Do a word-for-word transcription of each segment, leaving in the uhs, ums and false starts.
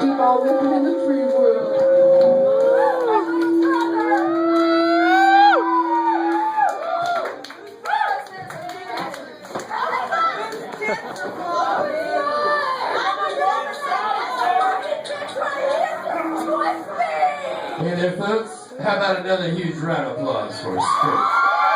Keep on living in the free world. Hey there, folks. How about another huge round of applause for Spirit?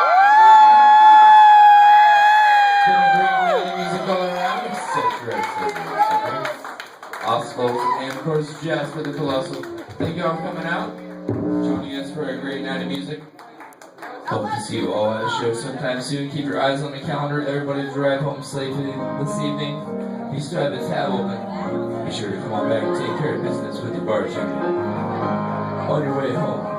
Been a great night of music all around. Such great singers. Oswald and of course Jasper the Colossal. Thank you all for coming out, joining us for a great night of music. Hope to see you all at a show sometime soon. Keep your eyes on the calendar. Everybody drive home safely this evening. If you still have the tab open, be sure to come on back and take care of business with the bartender on your way home.